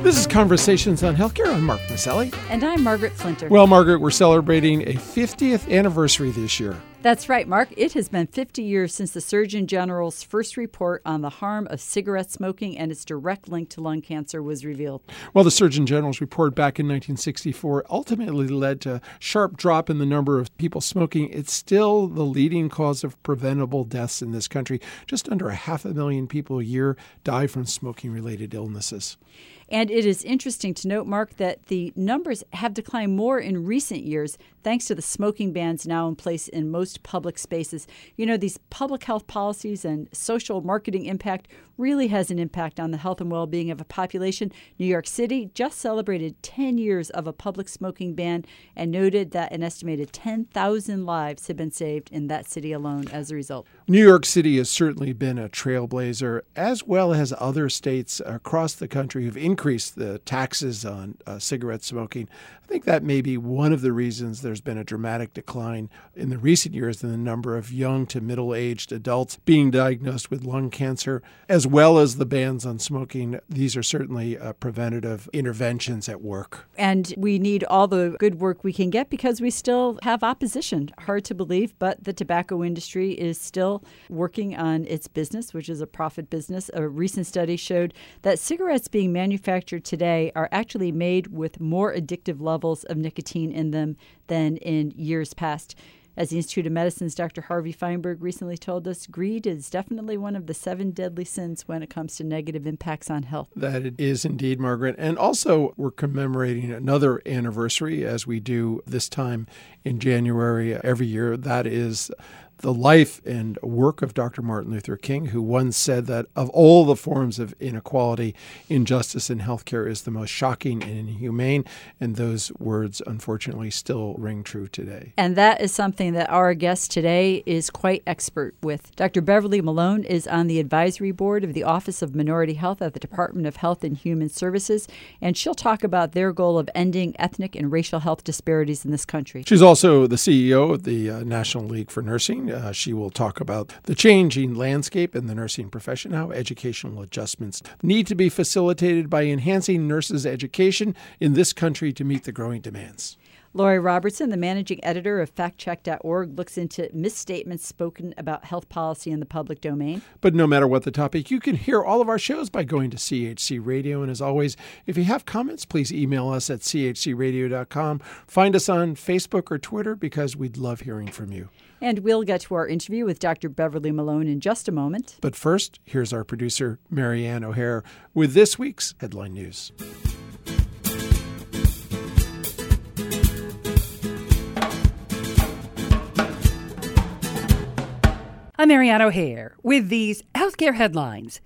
This is Conversations on Healthcare. I'm Mark Maselli. And I'm Margaret Flinter. Well, Margaret, we're celebrating a 50th anniversary this year. That's right, Mark. It has been 50 years since the Surgeon General's first report on the harm of cigarette smoking and its direct link to lung cancer was revealed. Well, the Surgeon General's report back in 1964 ultimately led to a sharp drop in the number of people smoking. It's still the leading cause of preventable deaths in this country. Just under 500,000 people a year die from smoking-related illnesses. And it is interesting to note, Mark, that the numbers have declined more in recent years thanks to the smoking bans now in place in most public spaces. You know, these public health policies and social marketing impact really has an impact on the health and well-being of a population. New York City just celebrated 10 years of a public smoking ban and noted that an estimated 10,000 lives have been saved in that city alone as a result. New York City has certainly been a trailblazer, as well as other states across the country who've increased the taxes on cigarette smoking. I think that may be one of the reasons there's been a dramatic decline in the recent years in the number of young to middle-aged adults being diagnosed with lung cancer, as well as the bans on smoking. These are certainly preventative interventions at work. And we need all the good work we can get because we still have opposition. Hard to believe, but the tobacco industry is still working on its business, which is a profit business. A recent study showed that cigarettes being manufactured today are actually made with more addictive levels of nicotine in them than in years past. As the Institute of Medicine's Dr. Harvey Feinberg recently told us, greed is definitely one of the 7 deadly sins when it comes to negative impacts on health. That it is indeed, Margaret. And also, we're commemorating another anniversary, as we do this time in January every year. That is the life and work of Dr. Martin Luther King, who once said that of all the forms of inequality, injustice in healthcare is the most shocking and inhumane. And those words, unfortunately, still ring true today. And that is something that our guest today is quite expert with. Dr. Beverly Malone is on the advisory board of the Office of Minority Health at the Department of Health and Human Services, and she'll talk about their goal of ending ethnic and racial health disparities in this country. She's also the CEO of the National League for Nursing. She will talk about the changing landscape in the nursing profession, how educational adjustments need to be facilitated by enhancing nurses' education in this country to meet the growing demands. Lori Robertson, the managing editor of factcheck.org, looks into misstatements spoken about health policy in the public domain. But no matter what the topic, you can hear all of our shows by going to CHC Radio. And as always, if you have comments, please email us at chcradio.com. Find us on Facebook or Twitter because we'd love hearing from you. And we'll get to our interview with Dr. Beverly Malone in just a moment. But first, here's our producer, Marianne O'Hare, with this week's headline news. I'm Marianne O'Hare with these healthcare headlines.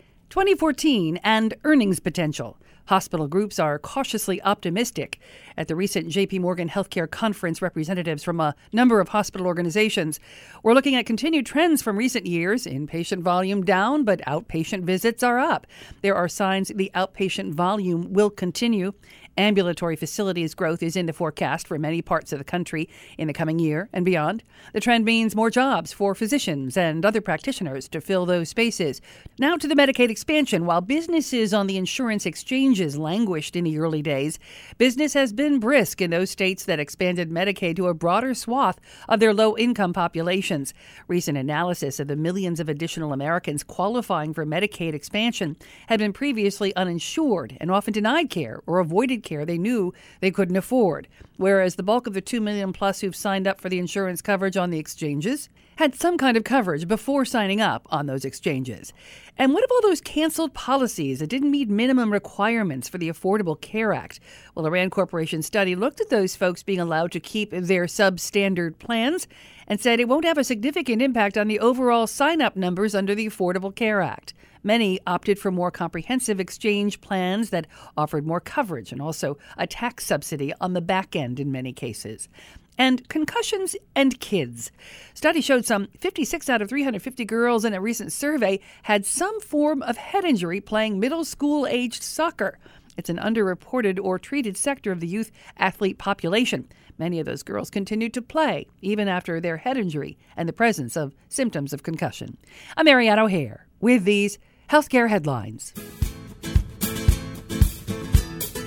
2014 and earnings potential. Hospital groups are cautiously optimistic. At the recent J.P. Morgan Healthcare Conference, representatives from a number of hospital organizations were looking at continued trends from recent years. Inpatient volume down, but outpatient visits are up. There are signs the outpatient volume will continue. Ambulatory facilities growth is in the forecast for many parts of the country in the coming year and beyond. The trend means more jobs for physicians and other practitioners to fill those spaces. Now to the Medicaid expansion. While businesses on the insurance exchanges languished in the early days, business has been brisk in those states that expanded Medicaid to a broader swath of their low-income populations. Recent analysis of the millions of additional Americans qualifying for Medicaid expansion had been previously uninsured and often denied care or avoided care they knew they couldn't afford, whereas the bulk of the 2 million plus who've signed up for the insurance coverage on the exchanges had some kind of coverage before signing up on those exchanges. And what of all those canceled policies that didn't meet minimum requirements for the Affordable Care Act? Well, a Rand Corporation study looked at those folks being allowed to keep their substandard plans and said it won't have a significant impact on the overall sign-up numbers under the Affordable Care Act. Many opted for more comprehensive exchange plans that offered more coverage and also a tax subsidy on the back end in many cases. And concussions and kids. Study showed some 56 out of 350 girls in a recent survey had some form of head injury playing middle school-aged soccer. It's an underreported or treated sector of the youth athlete population. Many of those girls continued to play, even after their head injury and the presence of symptoms of concussion. I'm Marianne O'Hare with these healthcare headlines.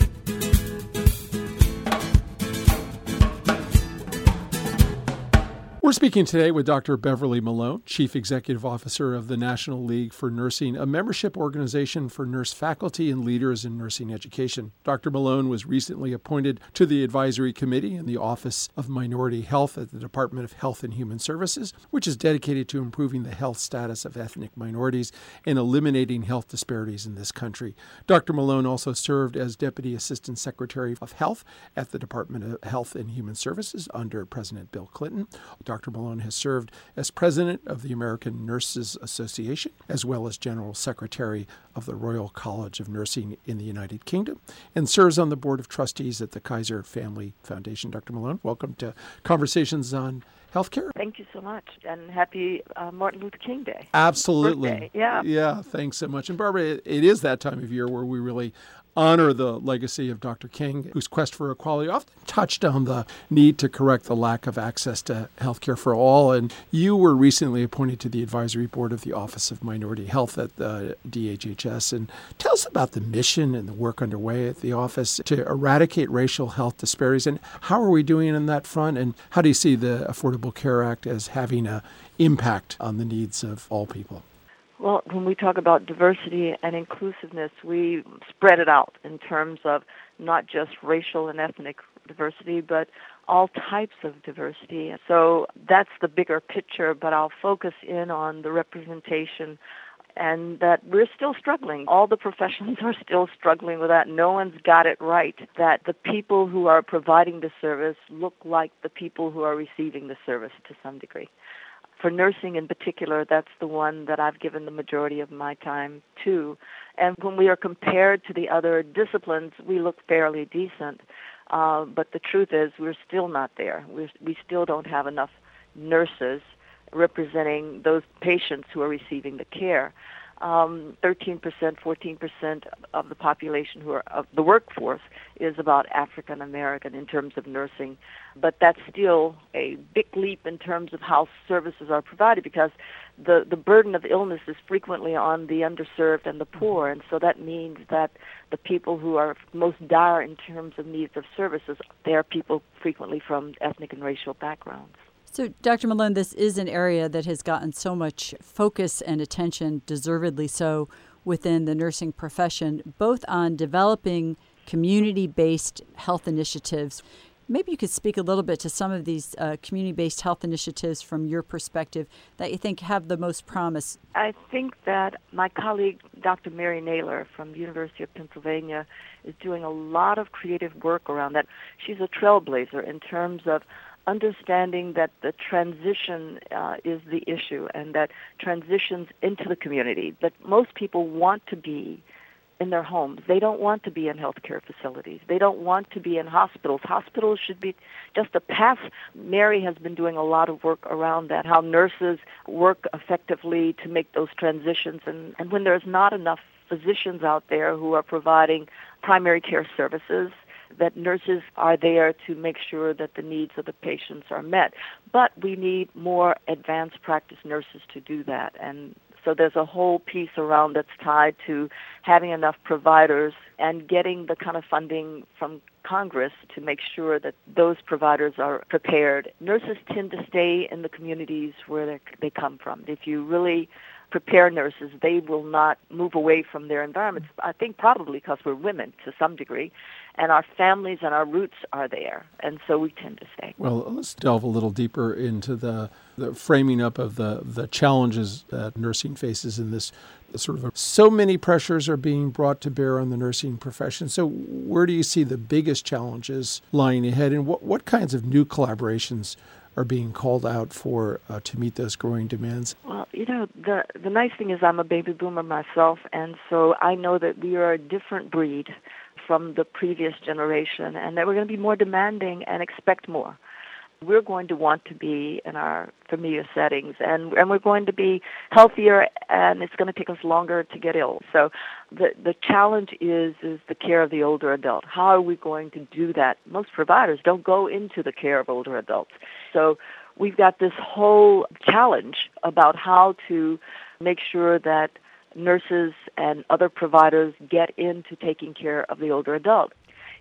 We're speaking today with Dr. Beverly Malone, Chief Executive Officer of the National League for Nursing, a membership organization for nurse faculty and leaders in nursing education. Dr. Malone was recently appointed to the Advisory Committee in the Office of Minority Health at the Department of Health and Human Services, which is dedicated to improving the health status of ethnic minorities and eliminating health disparities in this country. Dr. Malone also served as Deputy Assistant Secretary of Health at the Department of Health and Human Services under President Bill Clinton. Dr. Malone has served as president of the American Nurses Association, as well as general secretary of the Royal College of Nursing in the United Kingdom, and serves on the board of trustees at the Kaiser Family Foundation. Dr. Malone, welcome to Conversations on Healthcare. Thank you so much, and happy Martin Luther King Day. Absolutely. Birthday. Yeah. Yeah, thanks so much. And Barbara, it is that time of year where we really honor the legacy of Dr. King, whose quest for equality often touched on the need to correct the lack of access to health care for all. And you were recently appointed to the advisory board of the Office of Minority Health at the DHHS. And tell us about the mission and the work underway at the office to eradicate racial health disparities. And how are we doing on that front? And how do you see the Affordable Care Act as having an impact on the needs of all people? Well, when we talk about diversity and inclusiveness, we spread it out in terms of not just racial and ethnic diversity, but all types of diversity. So that's the bigger picture, but I'll focus in on the representation and that we're still struggling. All the professions are still struggling with that. No one's got it right, that the people who are providing the service look like the people who are receiving the service to some degree. For nursing in particular, that's the one that I've given the majority of my time to. And when we are compared to the other disciplines, we look fairly decent. But the truth is we're still not there. We still don't have enough nurses representing those patients who are receiving the care. 13%, 14% of the population who are of the workforce is about African American in terms of nursing. But that's still a big leap in terms of how services are provided because the burden of illness is frequently on the underserved and the poor. And so that means that the people who are most dire in terms of needs of services, they are people frequently from ethnic and racial backgrounds. So, Dr. Malone, this is an area that has gotten so much focus and attention, deservedly so, within the nursing profession, both on developing community-based health initiatives. Maybe you could speak a little bit to some of these community-based health initiatives from your perspective that you think have the most promise. I think that my colleague, Dr. Mary Naylor from the University of Pennsylvania, is doing a lot of creative work around that. She's a trailblazer in terms of understanding that the transition is the issue and that transitions into the community, that most people want to be in their homes. They don't want to be in healthcare facilities. They don't want to be in hospitals. Hospitals should be just a path. Mary has been doing a lot of work around that, how nurses work effectively to make those transitions. And when there's not enough physicians out there who are providing primary care services, that nurses are there to make sure that the needs of the patients are met. But we need more advanced practice nurses to do that. And so there's a whole piece around that's tied to having enough providers and getting the kind of funding from Congress to make sure that those providers are prepared. Nurses tend to stay in the communities where they come from. If you really prepare nurses, they will not move away from their environments. I think probably because we're women to some degree, and our families and our roots are there, and so we tend to stay. Well, let's delve a little deeper into the framing up of the challenges that nursing faces in this sort of so many pressures are being brought to bear on the nursing profession. So where do you see the biggest challenges lying ahead, and what kinds of new collaborations are being called out for to meet those growing demands? Well, the nice thing is I'm a baby boomer myself, and so I know that we are a different breed from the previous generation and that we're going to be more demanding and expect more. We're going to want to be in our familiar settings, and we're going to be healthier, and it's going to take us longer to get ill. So the challenge is the care of the older adult. How are we going to do that? Most providers don't go into the care of older adults. So we've got this whole challenge about how to make sure that nurses and other providers get into taking care of the older adult.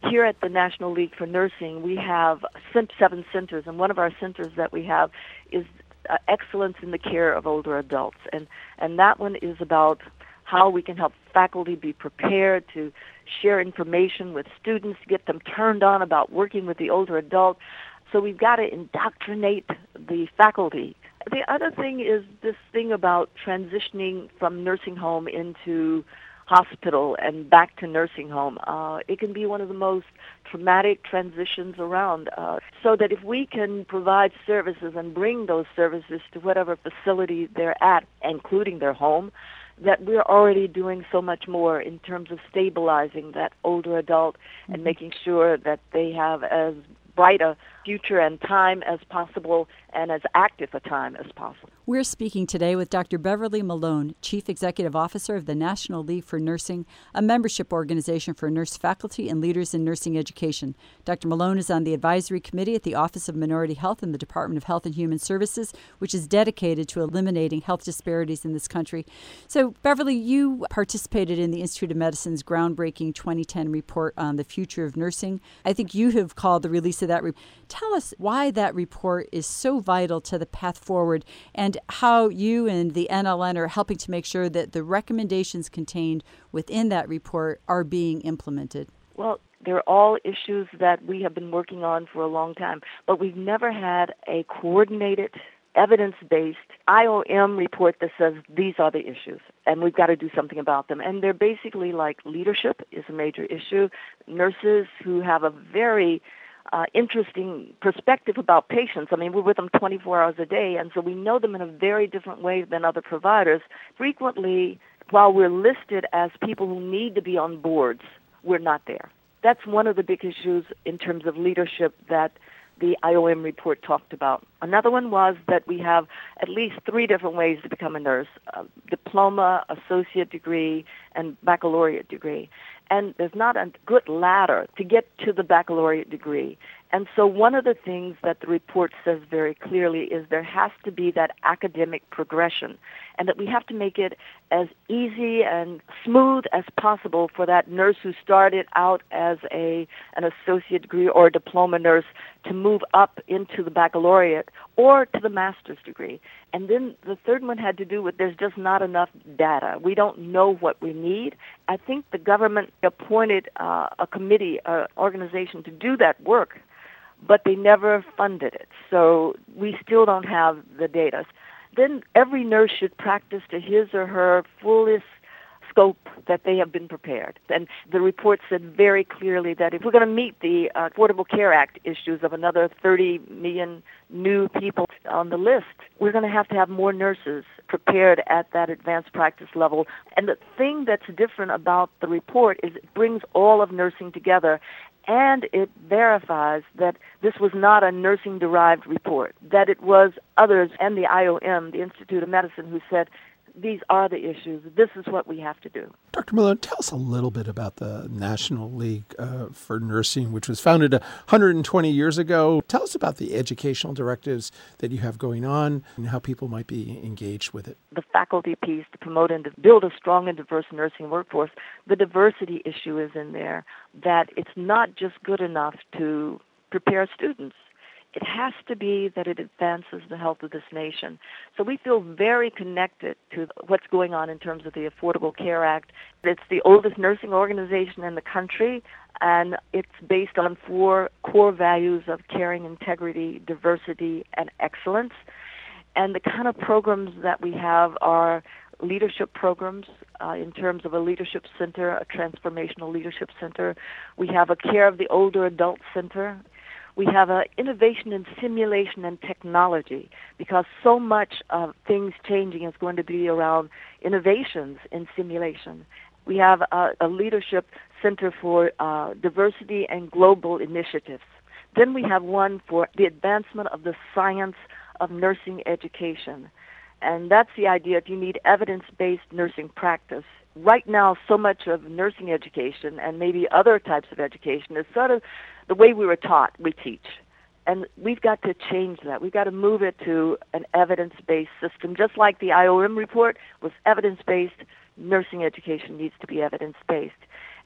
Here at the National League for Nursing, we have 7 centers, and one of our centers that we have is excellence in the care of older adults. And that one is about how we can help faculty be prepared to share information with students, get them turned on about working with the older adult. So we've got to indoctrinate the faculty. The other thing is this thing about transitioning from nursing home into hospital and back to nursing home. It can be one of the most traumatic transitions around. So that if we can provide services and bring those services to whatever facility they're at, including their home, that we're already doing so much more in terms of stabilizing that older adult and making sure that they have as bright a future and time as possible and as active a time as possible. We're speaking today with Dr. Beverly Malone, Chief Executive Officer of the National League for Nursing, a membership organization for nurse faculty and leaders in nursing education. Dr. Malone is on the advisory committee at the Office of Minority Health in the Department of Health and Human Services, which is dedicated to eliminating health disparities in this country. So, Beverly, you participated in the Institute of Medicine's groundbreaking 2010 report on the future of nursing. I think you have called the release of that report. Tell us why that report is so vital to the path forward and how you and the NLN are helping to make sure that the recommendations contained within that report are being implemented. Well, they're all issues that we have been working on for a long time, but we've never had a coordinated, evidence-based IOM report that says these are the issues, and we've got to do something about them. And they're basically like leadership is a major issue, nurses who have a very interesting perspective about patients. I mean, we're with them 24 hours a day, and so we know them in a very different way than other providers. Frequently, while we're listed as people who need to be on boards, we're not there. That's one of the big issues in terms of leadership that the IOM report talked about. Another one was that we have at least 3 different ways to become a nurse: diploma, associate degree, and baccalaureate degree. And there's not a good ladder to get to the baccalaureate degree. And so one of the things that the report says very clearly is there has to be that academic progression, and that we have to make it as easy and smooth as possible for that nurse who started out as an associate degree or a diploma nurse to move up into the baccalaureate or to the master's degree. And then the third one had to do with there's just not enough data. We don't know what we need. I think the government appointed a committee, an organization to do that work, but they never funded it. So we still don't have the data. Then every nurse should practice to his or her fullest scope that they have been prepared. And the report said very clearly that if we're going to meet the Affordable Care Act issues of another 30 million new people on the list, we're going to have more nurses prepared at that advanced practice level. And the thing that's different about the report is it brings all of nursing together, and it verifies that this was not a nursing-derived report, that it was others and the IOM, the Institute of Medicine, who said, these are the issues. This is what we have to do. Dr. Malone, tell us a little bit about the National League for Nursing, which was founded 120 years ago. Tell us about the educational directives that you have going on and how people might be engaged with it. The faculty piece to promote and to build a strong and diverse nursing workforce, the diversity issue is in there, that it's not just good enough to prepare students. It has to be that it advances the health of this nation. So we feel very connected to what's going on in terms of the Affordable Care Act. It's the oldest nursing organization in the country, and it's based on 4 core values of caring, integrity, diversity, and excellence. And the kind of programs that we have are leadership programs in terms of a leadership center, a transformational leadership center. We have a care of the older adult center. We have an innovation in simulation and technology, because so much of things changing is going to be around innovations in simulation. We have a leadership center for diversity and global initiatives. Then we have one for the advancement of the science of nursing education. And that's the idea if you need evidence-based nursing practice. Right now, so much of nursing education and maybe other types of education is sort of the way we were taught, we teach. And we've got to change that. We've got to move it to an evidence-based system. Just like the IOM report was evidence-based, nursing education needs to be evidence-based.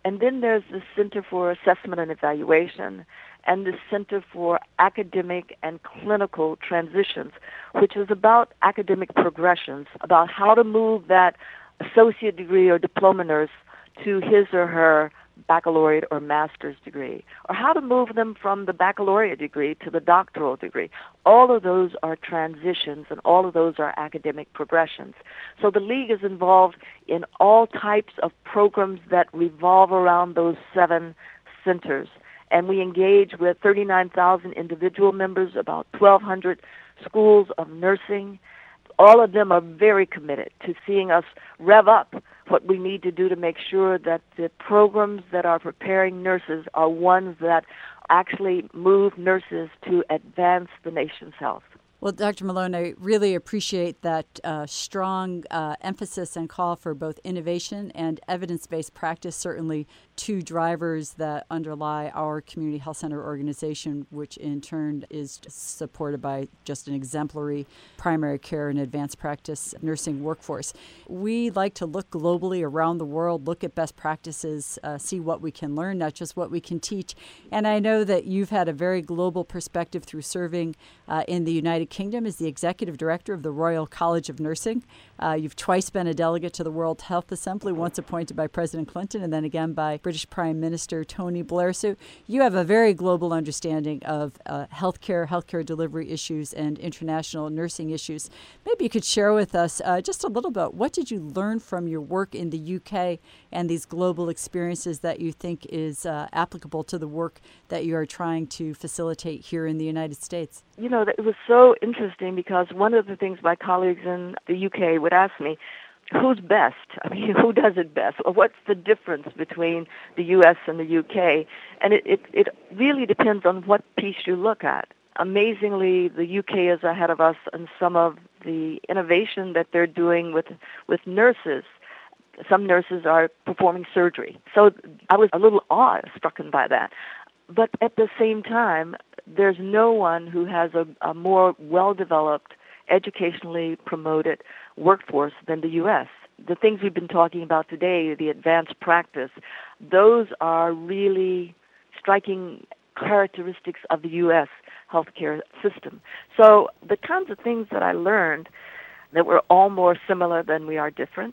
And then there's the Center for Assessment and Evaluation and the Center for Academic and Clinical Transitions, which is about academic progressions, about how to move that associate degree or diploma nurse to his or her baccalaureate or master's degree, or how to move them from the baccalaureate degree to the doctoral degree. All of those are transitions, and all of those are academic progressions. So the League is involved in all types of programs that revolve around those 7 centers, and we engage with 39,000 individual members, about 1,200 schools of nursing. All of them are very committed to seeing us rev up what we need to do to make sure that the programs that are preparing nurses are ones that actually move nurses to advance the nation's health. Well, Dr. Malone, I really appreciate that strong emphasis and call for both innovation and evidence-based practice, certainly 2 drivers that underlie our community health center organization, which in turn is supported by just an exemplary primary care and advanced practice nursing workforce. We like to look globally around the world, look at best practices, see what we can learn, not just what we can teach. And I know that you've had a very global perspective through serving in the United Kingdom as the executive director of the Royal College of Nursing. You've twice been a delegate to the World Health Assembly, once appointed by President Clinton and then again by British Prime Minister Tony Blair. So you have a very global understanding of healthcare delivery issues and international nursing issues. Maybe you could share with us just a little bit, what did you learn from your work in the UK and these global experiences that you think is applicable to the work that you are trying to facilitate here in the United States? You know, it was so interesting because one of the things my colleagues in the UK would ask me, who's best? I mean, who does it best? Or what's the difference between the U.S. and the UK? And it really depends on what piece you look at. Amazingly, the UK is ahead of us in some of the innovation that they're doing with nurses. Some nurses are performing surgery. So I was a little awe-struck by that. But at the same time, there's no one who has a more well-developed, educationally promoted workforce than the U.S. The things we've been talking about today, the advanced practice, those are really striking characteristics of the U.S. healthcare system. So the kinds of things that I learned that we're all more similar than we are different,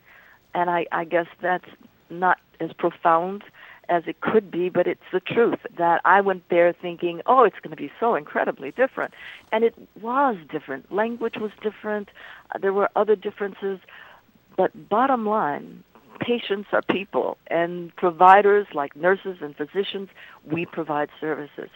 and I guess that's not as profound as it could be, but it's the truth that I went there thinking, oh, it's going to be so incredibly different. And it was different. Language was different. There were other differences. But bottom line, patients are people, and providers like nurses and physicians, we provide services.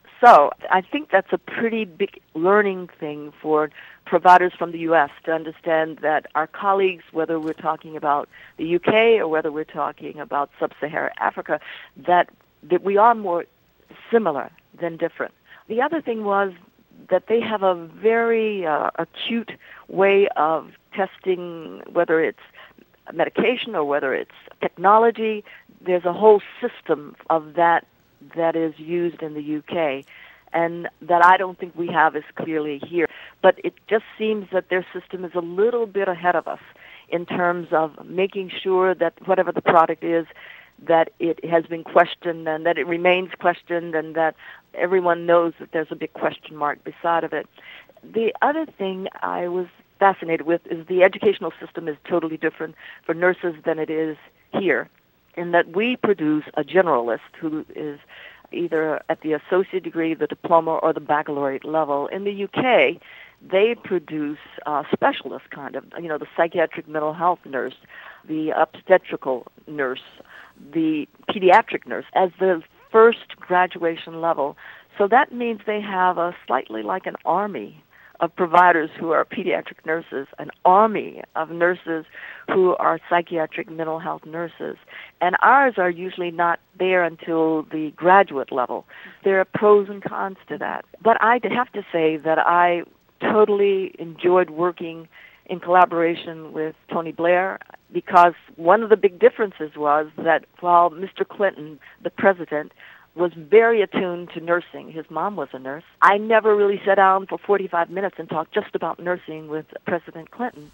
So I think that's a pretty big learning thing for providers from the U.S. to understand that our colleagues, whether we're talking about the U.K. or whether we're talking about sub-Saharan Africa, that we are more similar than different. The other thing was that they have a very acute way of testing, whether it's medication or whether it's technology. There's a whole system of that is used in the UK, and that I don't think we have as clearly here. But it just seems that their system is a little bit ahead of us in terms of making sure that whatever the product is, that it has been questioned and that it remains questioned and that everyone knows that there's a big question mark beside of it. The other thing I was fascinated with is the educational system is totally different for nurses than it is here, in that we produce a generalist who is either at the associate degree, the diploma, or the baccalaureate level. In the UK, they produce a specialist kind of, the psychiatric mental health nurse, the obstetrical nurse, the pediatric nurse as the first graduation level. So that means they have a slightly like an army of providers who are pediatric nurses, an army of nurses who are psychiatric mental health nurses. And ours are usually not there until the graduate level. There are pros and cons to that. But I have to say that I totally enjoyed working in collaboration with Tony Blair, because one of the big differences was that while Mr. Clinton, the president, was very attuned to nursing. His mom was a nurse. I never really sat down for 45 minutes and talked just about nursing with President Clinton.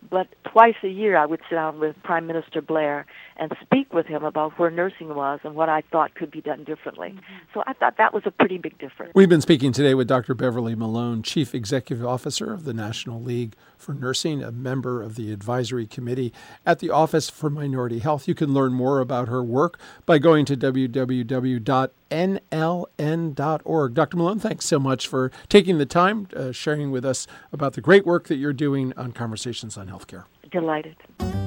But twice a year I would sit down with Prime Minister Blair and speak with him about where nursing was and what I thought could be done differently. So I thought that was a pretty big difference. We've been speaking today with Dr. Beverly Malone, Chief Executive Officer of the National League for Nursing, a member of the Advisory Committee at the Office for Minority Health. You can learn more about her work by going to www.nln.org. Dr. Malone, thanks so much for taking the time, sharing with us about the great work that you're doing on Conversations on Healthcare. Delighted.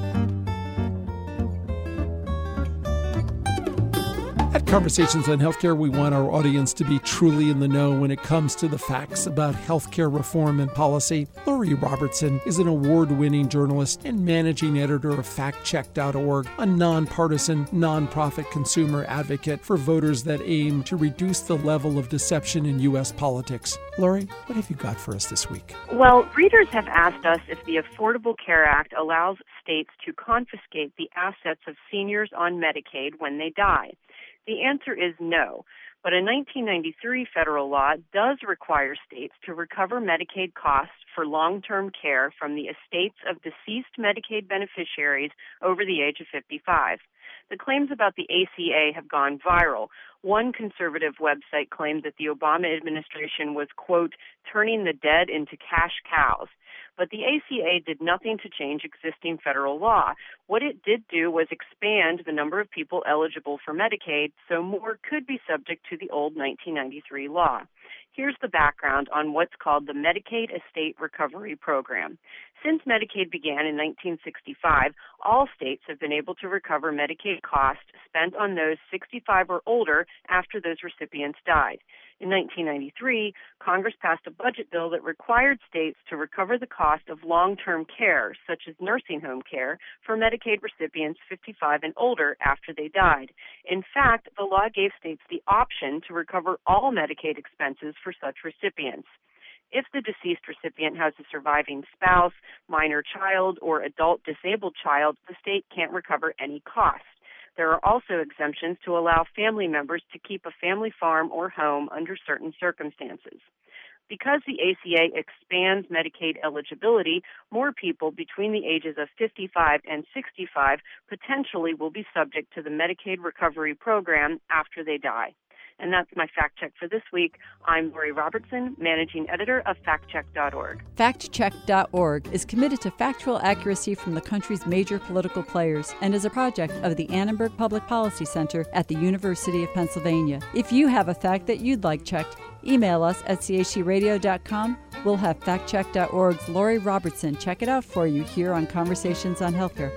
At Conversations on Healthcare, we want our audience to be truly in the know when it comes to the facts about healthcare reform and policy. Lori Robertson is an award-winning journalist and managing editor of FactCheck.org, a nonpartisan, nonprofit consumer advocate for voters that aim to reduce the level of deception in U.S. politics. Lori, what have you got for us this week? Well, readers have asked us if the Affordable Care Act allows states to confiscate the assets of seniors on Medicaid when they die. The answer is no, but a 1993 federal law does require states to recover Medicaid costs for long-term care from the estates of deceased Medicaid beneficiaries over the age of 55. The claims about the ACA have gone viral. One conservative website claimed that the Obama administration was, quote, turning the dead into cash cows. But the ACA did nothing to change existing federal law. What it did do was expand the number of people eligible for Medicaid so more could be subject to the old 1993 law. Here's the background on what's called the Medicaid Estate Recovery Program. Since Medicaid began in 1965, all states have been able to recover Medicaid costs spent on those 65 or older after those recipients died. In 1993, Congress passed a budget bill that required states to recover the cost of long-term care, such as nursing home care, for Medicaid recipients 55 and older after they died. In fact, the law gave states the option to recover all Medicaid expenses for such recipients. If the deceased recipient has a surviving spouse, minor child, or adult disabled child, the state can't recover any costs. There are also exemptions to allow family members to keep a family farm or home under certain circumstances. Because the ACA expands Medicaid eligibility, more people between the ages of 55 and 65 potentially will be subject to the Medicaid Recovery Program after they die. And that's my fact check for this week. I'm Lori Robertson, managing editor of FactCheck.org. FactCheck.org is committed to factual accuracy from the country's major political players and is a project of the Annenberg Public Policy Center at the University of Pennsylvania. If you have a fact that you'd like checked, email us at chcradio.com. We'll have FactCheck.org's Lori Robertson check it out for you here on Conversations on Healthcare.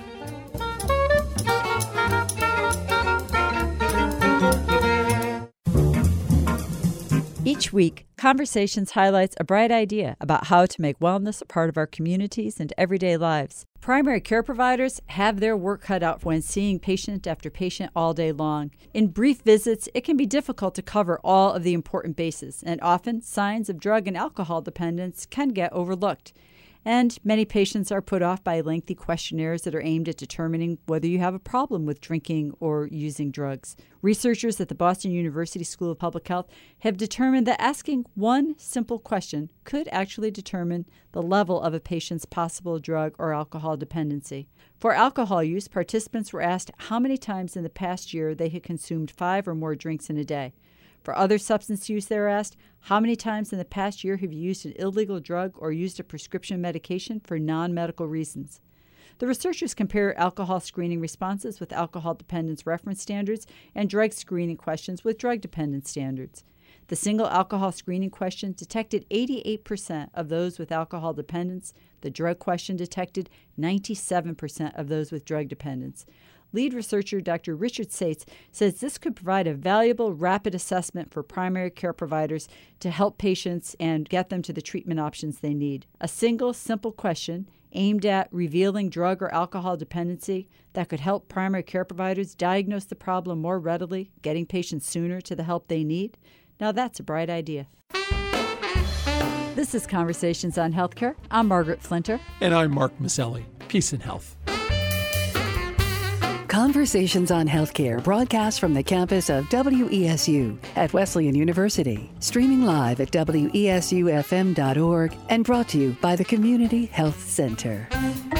Each week, Conversations highlights a bright idea about how to make wellness a part of our communities and everyday lives. Primary care providers have their work cut out when seeing patient after patient all day long. In brief visits, it can be difficult to cover all of the important bases, and often signs of drug and alcohol dependence can get overlooked. And many patients are put off by lengthy questionnaires that are aimed at determining whether you have a problem with drinking or using drugs. Researchers at the Boston University School of Public Health have determined that asking one simple question could actually determine the level of a patient's possible drug or alcohol dependency. For alcohol use, participants were asked how many times in the past year they had consumed 5 or more drinks in a day. For other substance use, they were asked, how many times in the past year have you used an illegal drug or used a prescription medication for non-medical reasons? The researchers compare alcohol screening responses with alcohol dependence reference standards and drug screening questions with drug dependence standards. The single alcohol screening question detected 88% of those with alcohol dependence. The drug question detected 97% of those with drug dependence. Lead researcher Dr. Richard Sates says this could provide a valuable, rapid assessment for primary care providers to help patients and get them to the treatment options they need. A single, simple question aimed at revealing drug or alcohol dependency that could help primary care providers diagnose the problem more readily, getting patients sooner to the help they need. Now that's a bright idea. This is Conversations on Healthcare. I'm Margaret Flinter. And I'm Mark Maselli. Peace and health. Conversations on Healthcare broadcast from the campus of WESU at Wesleyan University, streaming live at WESUFM.org and brought to you by the Community Health Center.